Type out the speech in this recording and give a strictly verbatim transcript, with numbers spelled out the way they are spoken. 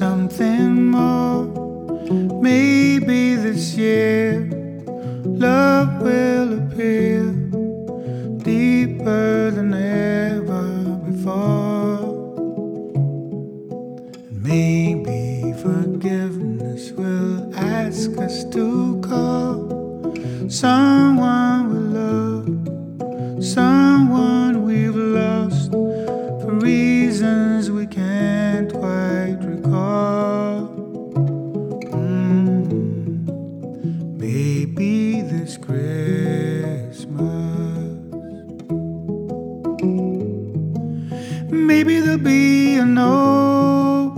something more. Maybe this year love will appear deeper than ever before. And maybe forgiveness will ask us to call someone